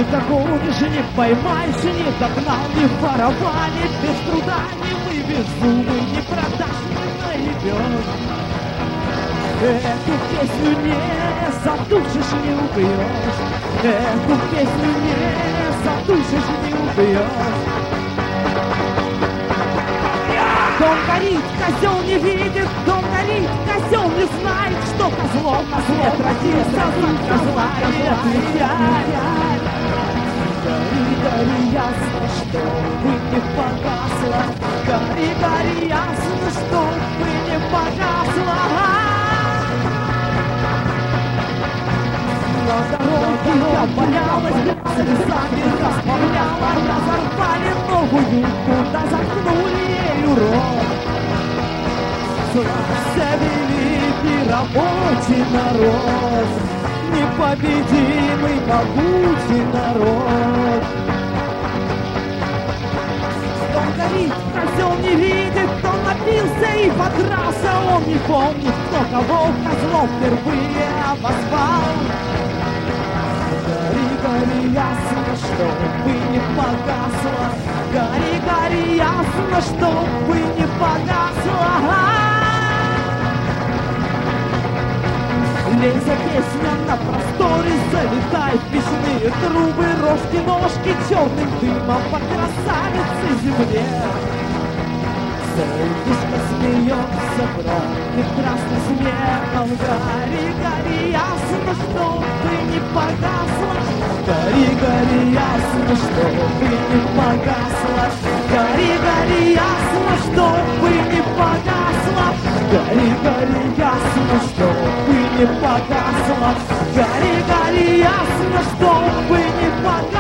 догонишь, не поймаешь, не догнал, не воровали, без труда не вывезу, не продашь, не наебешь. Эту песню не задушишь, не убьешь. Эту песню не задушишь, не убьешь. Дом горит, козел не видит, дом горит, козел не знает, что козлом на свет родился, за козла не отвечает. Гори, гори, ясно, что бы не погасла. Гори, гори, ясно, что бы не погасла. На дороге я болялась, слезами расплавляла, разорвали новую, куда заткнули ею рот. Славься, великий рабочий народ, непобедимый могучий народ. Дом горит, козел не видит, он напился и подрался, он не помнит, кто кого козлов впервые обозвал. Гори, гори, ясно, чтобы не погасла. Гори, гори, ясно, чтобы не погасла. Лезя песня на просторе, залетает в печные трубы, рожки, ножки черным дымом по красавице земле. Солнышко смеется громким красным смехом. Гори, гори, ясно, чтобы не погасла. Гори, гори, ясно, чтобы не погасла. Гори, гори, ясно, чтобы не погасла. Гори, гори, ясно, чтобы не погасла. Гори, гори, ясно, чтобы не погасла.